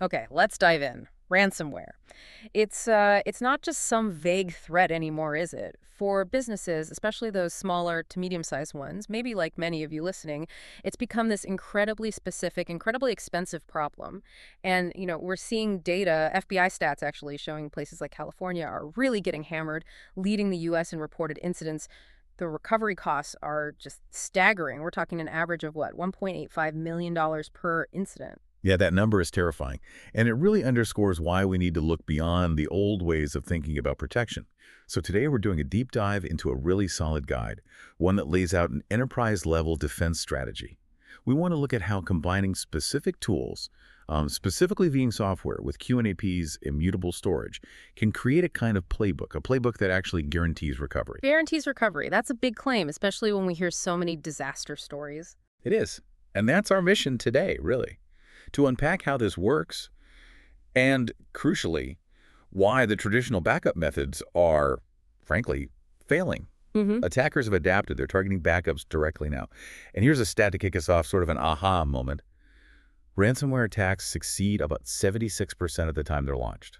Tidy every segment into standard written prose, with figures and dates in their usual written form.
Okay, let's dive in. Ransomware. It's not just some vague threat anymore, is it? For businesses, especially those smaller to medium-sized ones, maybe like many of you listening, it's become this incredibly specific, incredibly expensive problem. And, we're seeing data, FBI stats actually showing places like California are really getting hammered, leading the US in reported incidents. The recovery costs are just staggering. We're talking an average of what, $1.85 million per incident. Yeah, that number is terrifying, and it really underscores why we need to look beyond the old ways of thinking about protection. So today we're doing a deep dive into a really solid guide, one that lays out an enterprise-level defense strategy. We want to look at how combining specific tools, specifically Veeam software with QNAP's immutable storage, can create a kind of playbook, a playbook that actually guarantees recovery. Guarantees recovery. That's a big claim, especially when we hear so many disaster stories. It is, and that's our mission today, really. To unpack how this works and, crucially, why the traditional backup methods are, frankly, failing. Attackers have adapted. They're targeting backups directly now. And here's a stat to kick us off, sort of an aha moment. Ransomware attacks succeed about 76% of the time they're launched.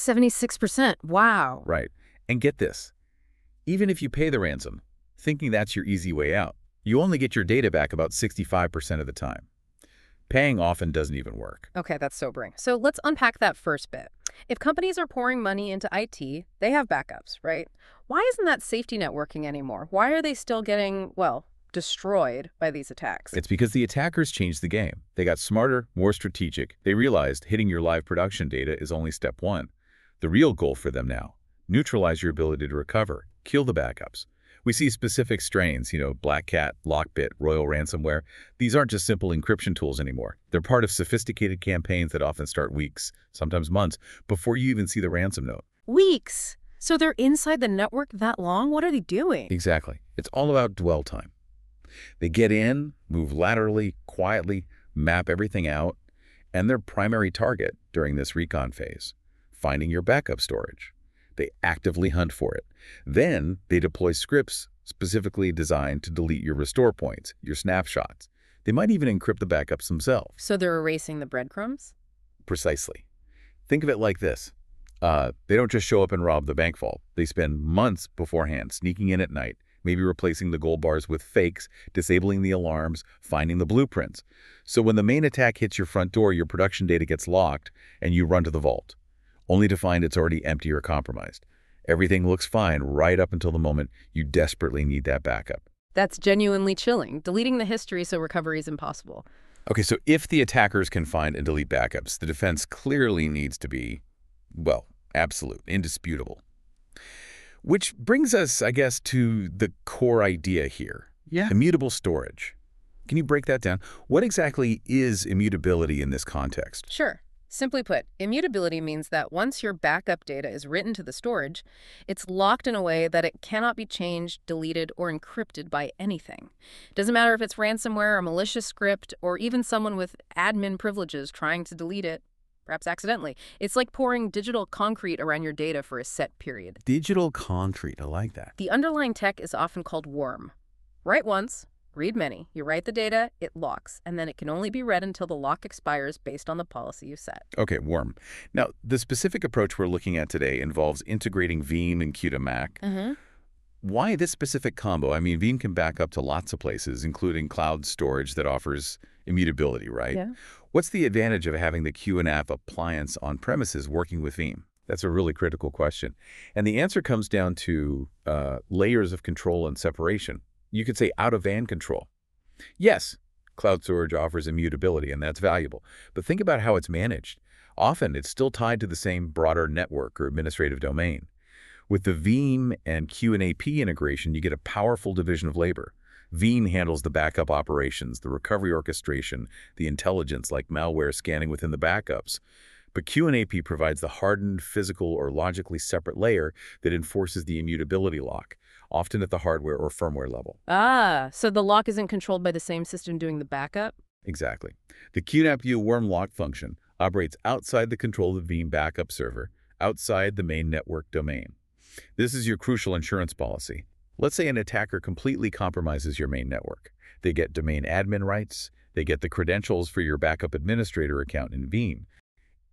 76%. Wow. Right. And get this. Even if you pay the ransom, thinking that's your easy way out, you only get your data back about 65% of the time. Paying often doesn't even work. Okay, that's sobering. So let's unpack that first bit. If companies are pouring money into IT, they have backups, right? Why isn't that safety net working anymore? Why are they still getting, well, destroyed by these attacks? It's because the attackers changed the game. They got smarter, more strategic. They realized hitting your live production data is only step one. The real goal for them now, neutralize your ability to recover, kill the backups. We see specific strains, Black Cat, Lockbit, Royal Ransomware. These aren't just simple encryption tools anymore. They're part of sophisticated campaigns that often start weeks, sometimes months, before you even see the ransom note. Weeks? So they're inside the network that long? What are they doing? Exactly. It's all about dwell time. They get in, move laterally, quietly, map everything out, and their primary target during this recon phase, finding your backup storage. They actively hunt for it. Then they deploy scripts specifically designed to delete your restore points, your snapshots. They might even encrypt the backups themselves. So they're erasing the breadcrumbs? Precisely. Think of it like this. They don't just show up and rob the bank vault. They spend months beforehand sneaking in at night, maybe replacing the gold bars with fakes, disabling the alarms, finding the blueprints. So when the main attack hits your front door, your production data gets locked and you run to the vault, only to find it's already empty or compromised. Everything looks fine right up until the moment you desperately need that backup. That's genuinely chilling. Deleting the history so recovery is impossible. Okay, so if the attackers can find and delete backups, the defense clearly needs to be, well, absolute, indisputable. Which brings us, I guess, to the core idea here. Yeah. Immutable storage. Can you break that down? What exactly is immutability in this context? Sure. Simply put, immutability means that once your backup data is written to the storage, it's locked in a way that it cannot be changed, deleted, or encrypted by anything. It doesn't matter if it's ransomware, a malicious script, or even someone with admin privileges trying to delete it, perhaps accidentally. It's like pouring digital concrete around your data for a set period. Digital concrete, I like that. The underlying tech is often called worm. Write once, read many. You write the data, it locks, and then it can only be read until the lock expires based on the policy you set. Okay, worm. Now, the specific approach we're looking at today involves integrating Veeam and QDMAC. Why this specific combo? I mean, Veeam can back up to lots of places, including cloud storage that offers immutability, right? Yeah. What's the advantage of having the QNAP appliance on premises working with Veeam? That's a really critical question. And the answer comes down to layers of control and separation. You could say out-of-van control. Yes, cloud storage offers immutability, and that's valuable. But think about how it's managed. Often, it's still tied to the same broader network or administrative domain. With the Veeam and QNAP integration, you get a powerful division of labor. Veeam handles the backup operations, the recovery orchestration, the intelligence like malware scanning within the backups. But QNAP provides the hardened, physical, or logically separate layer that enforces the immutability lock, often at the hardware or firmware level. Ah, so the lock isn't controlled by the same system doing the backup? Exactly. The QNAP-U worm lock function operates outside the control of the Veeam backup server, outside the main network domain. This is your crucial insurance policy. Let's say an attacker completely compromises your main network. They get domain admin rights. They get the credentials for your backup administrator account in Veeam.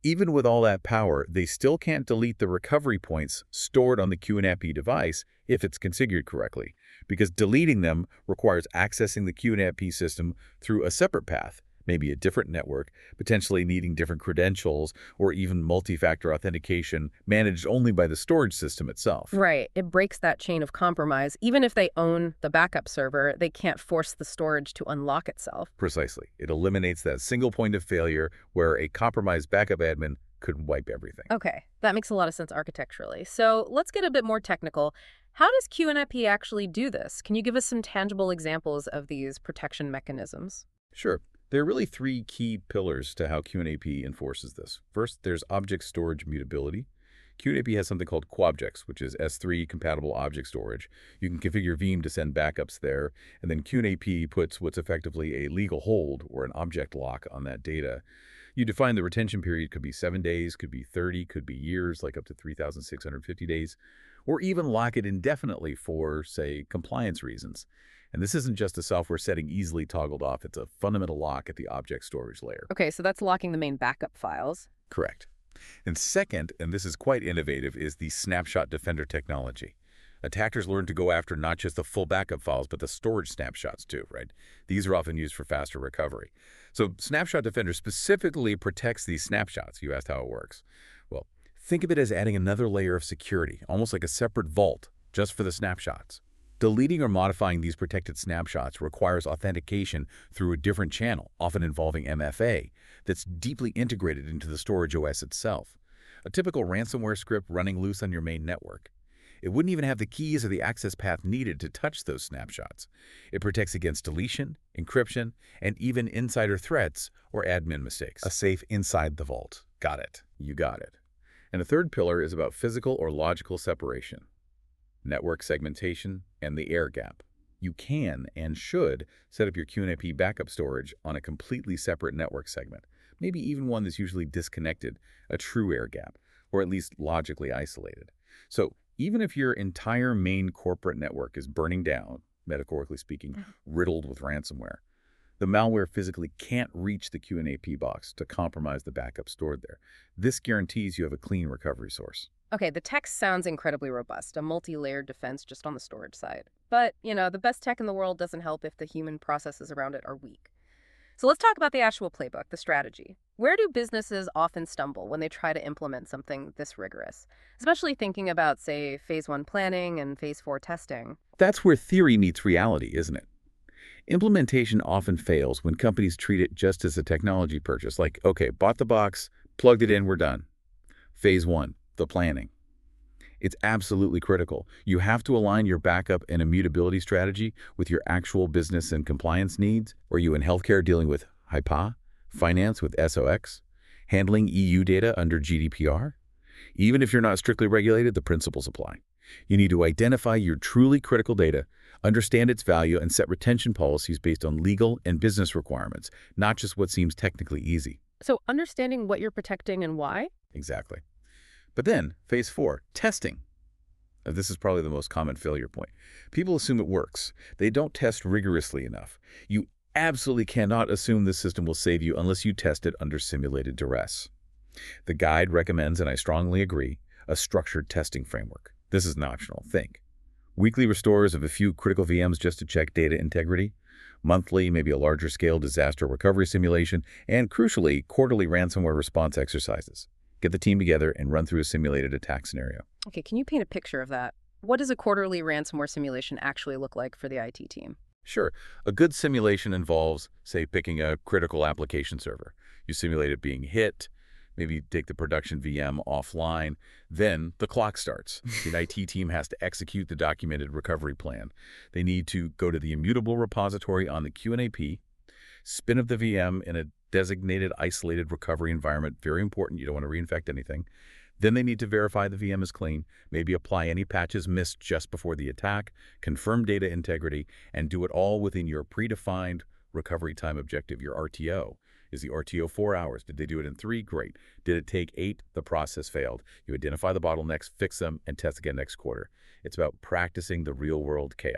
Even with all that power, they still can't delete the recovery points stored on the QNAP device if it's configured correctly, because deleting them requires accessing the QNAP system through a separate path, maybe a different network, potentially needing different credentials or even multi-factor authentication managed only by the storage system itself. Right. It breaks that chain of compromise. Even if they own the backup server, they can't force the storage to unlock itself. Precisely. It eliminates that single point of failure where a compromised backup admin could wipe everything. Okay, that makes a lot of sense architecturally. So let's get a bit more technical. How does QNAP actually do this? Can you give us some tangible examples of these protection mechanisms? Sure. There are really three key pillars to how QNAP enforces this. First, there's object storage mutability. QNAP has something called QObjects, which is S3 compatible object storage. You can configure Veeam to send backups there, and then QNAP puts what's effectively a legal hold or an object lock on that data. You define the retention period could be 7 days, could be 30, could be years, like up to 3,650 days, or even lock it indefinitely for, say, compliance reasons. And this isn't just a software setting easily toggled off. It's a fundamental lock at the object storage layer. Okay, so that's locking the main backup files. Correct. And second, and this is quite innovative, is the Snapshot Defender technology. Attackers learn to go after not just the full backup files, but the storage snapshots too, right? These are often used for faster recovery. So Snapshot Defender specifically protects these snapshots. You asked how it works. Well, think of it as adding another layer of security, almost like a separate vault just for the snapshots. Deleting or modifying these protected snapshots requires authentication through a different channel, often involving MFA, that's deeply integrated into the storage OS itself. A typical ransomware script running loose on your main network. It wouldn't even have the keys or the access path needed to touch those snapshots. It protects against deletion, encryption, and even insider threats or admin mistakes. A safe inside the vault. Got it. You got it. And a third pillar is about physical or logical separation. Network segmentation, and the air gap. You can and should set up your QNAP backup storage on a completely separate network segment, maybe even one that's usually disconnected, a true air gap, or at least logically isolated. So even if your entire main corporate network is burning down, metaphorically speaking, riddled with ransomware, the malware physically can't reach the QNAP box to compromise the backup stored there. This guarantees you have a clean recovery source. Okay, the tech sounds incredibly robust, a multi-layered defense just on the storage side. But, the best tech in the world doesn't help if the human processes around it are weak. So let's talk about the actual playbook, the strategy. Where do businesses often stumble when they try to implement something this rigorous? Especially thinking about, say, phase 1 planning and phase 4 testing. That's where theory meets reality, isn't it? Implementation often fails when companies treat it just as a technology purchase, like, okay, bought the box, plugged it in, we're done. Phase 1. The planning. It's absolutely critical. You have to align your backup and immutability strategy with your actual business and compliance needs. Are you in healthcare dealing with HIPAA, finance with SOX, handling EU data under GDPR? Even if you're not strictly regulated, the principles apply. You need to identify your truly critical data, understand its value, and set retention policies based on legal and business requirements, not just what seems technically easy. So understanding what you're protecting and why? Exactly. But then, phase 4, testing. This is probably the most common failure point. People assume it works. They don't test rigorously enough. You absolutely cannot assume the system will save you unless you test it under simulated duress. The guide recommends, and I strongly agree, a structured testing framework. This is an optional. Think. Weekly restores of a few critical VMs just to check data integrity. Monthly, maybe a larger scale disaster recovery simulation. And crucially, quarterly ransomware response exercises. Get the team together and run through a simulated attack scenario. Okay, can you paint a picture of that? What does a quarterly ransomware simulation actually look like for the IT team? Sure. A good simulation involves, say, picking a critical application server. You simulate it being hit, maybe take the production VM offline, then the clock starts. The IT team has to execute the documented recovery plan. They need to go to the immutable repository on the QNAP, spin up the VM in a designated isolated recovery environment. Very important. You don't want to reinfect anything. Then they need to verify the VM is clean, maybe apply any patches missed just before the attack, confirm data integrity, and do it all within your predefined recovery time objective, your RTO. Is the RTO 4 hours? Did they do it in 3? Great. Did it take 8? The process failed. You identify the bottlenecks, fix them, and test again next quarter. It's about practicing the real-world chaos.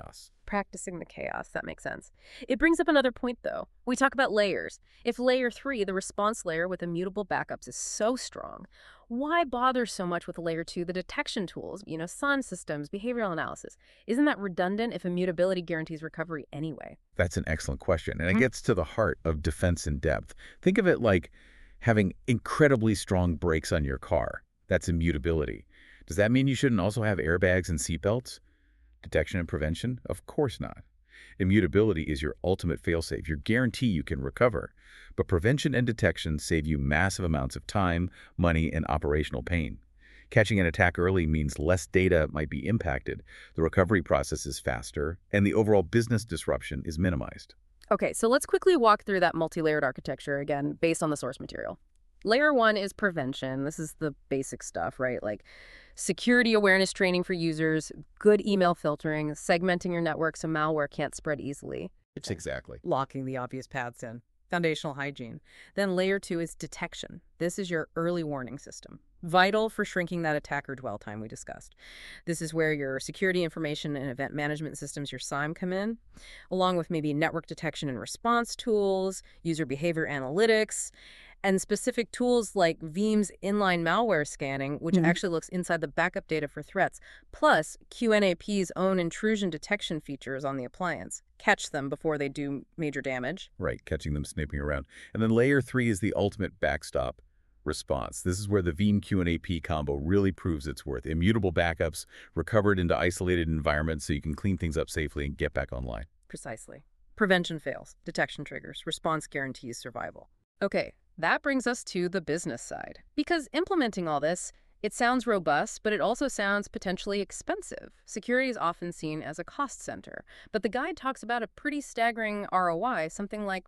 practicing the chaos. That makes sense. It brings up another point, though. We talk about layers. If layer 3, the response layer with immutable backups, is so strong, why bother so much with layer 2, the detection tools, SON systems, behavioral analysis? Isn't that redundant if immutability guarantees recovery anyway? That's an excellent question, and it gets to the heart of defense in depth. Think of it like having incredibly strong brakes on your car. That's immutability. Does that mean you shouldn't also have airbags and seatbelts? Detection and prevention? Of course not. Immutability is your ultimate failsafe, your guarantee you can recover. But prevention and detection save you massive amounts of time, money, and operational pain. Catching an attack early means less data might be impacted, the recovery process is faster, and the overall business disruption is minimized. Okay, so let's quickly walk through that multi-layered architecture again, based on the source material. Layer 1 is prevention. This is the basic stuff, right? Like security awareness training for users, good email filtering, segmenting your network so malware can't spread easily. It's exactly. Locking the obvious paths in. Foundational hygiene. Then layer 2 is detection. This is your early warning system. Vital for shrinking that attacker dwell time we discussed. This is where your security information and event management systems, your SIEM, come in, along with maybe network detection and response tools, user behavior analytics, and specific tools like Veeam's inline malware scanning, which actually looks inside the backup data for threats, plus QNAP's own intrusion detection features on the appliance. Catch them before they do major damage. Right, catching them snooping around. And then layer 3 is the ultimate backstop response. This is where the Veeam QNAP combo really proves its worth. Immutable backups recovered into isolated environments so you can clean things up safely and get back online. Precisely. Prevention fails, detection triggers, response guarantees survival. Okay, that brings us to the business side. Because implementing all this, it sounds robust, but it also sounds potentially expensive. Security is often seen as a cost center, but the guide talks about a pretty staggering ROI, something like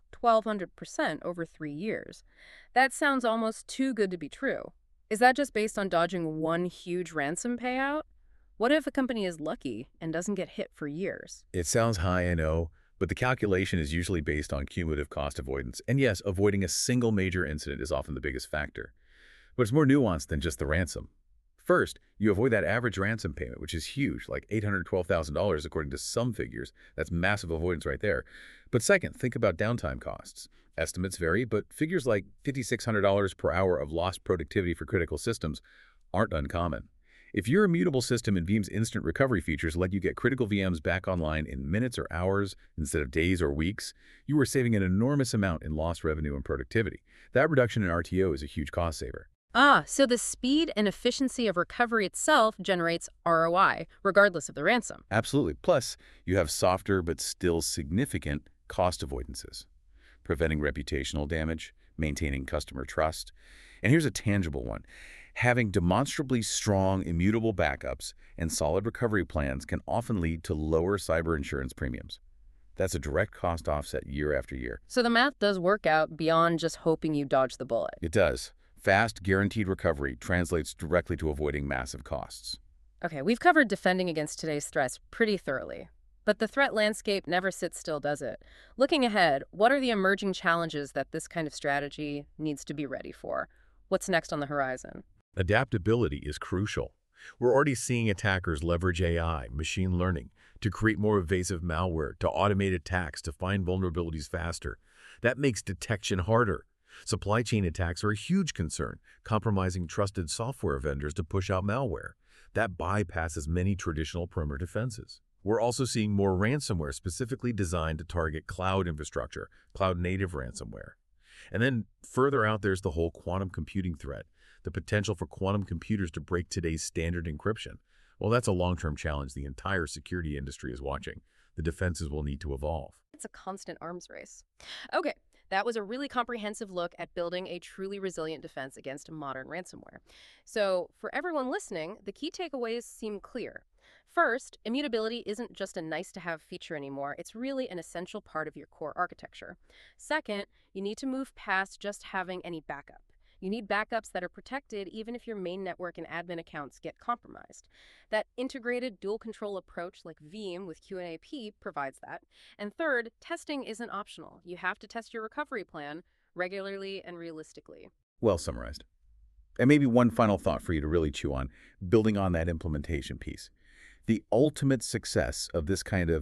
1,200% over 3 years. That sounds almost too good to be true. Is that just based on dodging one huge ransom payout? What if a company is lucky and doesn't get hit for years? It sounds high, I know, but the calculation is usually based on cumulative cost avoidance. And yes, avoiding a single major incident is often the biggest factor. But it's more nuanced than just the ransom. First, you avoid that average ransom payment, which is huge, like $812,000 according to some figures. That's massive avoidance right there. But second, think about downtime costs. Estimates vary, but figures like $5,600 per hour of lost productivity for critical systems aren't uncommon. If your immutable system and Veeam's instant recovery features let you get critical VMs back online in minutes or hours instead of days or weeks, you are saving an enormous amount in lost revenue and productivity. That reduction in RTO is a huge cost saver. So the speed and efficiency of recovery itself generates ROI, regardless of the ransom. Absolutely. Plus, you have softer but still significant cost avoidances, preventing reputational damage, maintaining customer trust. And here's a tangible one. Having demonstrably strong, immutable backups and solid recovery plans can often lead to lower cyber insurance premiums. That's a direct cost offset year after year. So the math does work out beyond just hoping you dodge the bullet. It does. Fast, guaranteed recovery translates directly to avoiding massive costs. Okay, we've covered defending against today's threats pretty thoroughly. But the threat landscape never sits still, does it? Looking ahead, what are the emerging challenges that this kind of strategy needs to be ready for? What's next on the horizon? Adaptability is crucial. We're already seeing attackers leverage AI, machine learning, to create more evasive malware, to automate attacks, to find vulnerabilities faster. That makes detection harder. Supply chain attacks are a huge concern, compromising trusted software vendors to push out malware. That bypasses many traditional perimeter defenses. We're also seeing more ransomware specifically designed to target cloud infrastructure, cloud-native ransomware. And then further out, there's the whole quantum computing threat, the potential for quantum computers to break today's standard encryption. Well, that's a long-term challenge the entire security industry is watching. The defenses will need to evolve. It's a constant arms race. Okay, that was a really comprehensive look at building a truly resilient defense against modern ransomware. So for everyone listening, the key takeaways seem clear. First, immutability isn't just a nice-to-have feature anymore. It's really an essential part of your core architecture. Second, you need to move past just having any backup. You need backups that are protected even if your main network and admin accounts get compromised. That integrated dual control approach like Veeam with QNAP provides that. And third, testing isn't optional. You have to test your recovery plan regularly and realistically. Well summarized. And maybe one final thought for you to really chew on, building on that implementation piece. The ultimate success of this kind of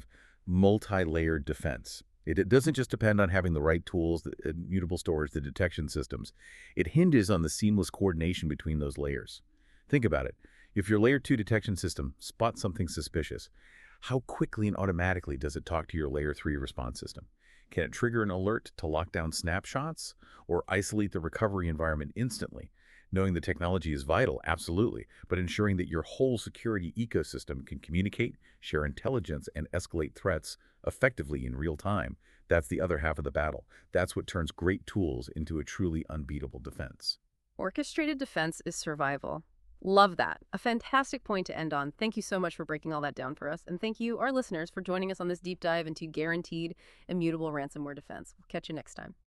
multi-layered defense. It doesn't just depend on having the right tools, the immutable storage, the detection systems. It hinges on the seamless coordination between those layers. Think about it. If your Layer 2 detection system spots something suspicious, how quickly and automatically does it talk to your Layer 3 response system? Can it trigger an alert to lock down snapshots or isolate the recovery environment instantly? Knowing the technology is vital, absolutely, but ensuring that your whole security ecosystem can communicate, share intelligence, and escalate threats effectively in real time, that's the other half of the battle. That's what turns great tools into a truly unbeatable defense. Orchestrated defense is survival. Love that. A fantastic point to end on. Thank you so much for breaking all that down for us. And thank you, our listeners, for joining us on this deep dive into guaranteed immutable ransomware defense. We'll catch you next time.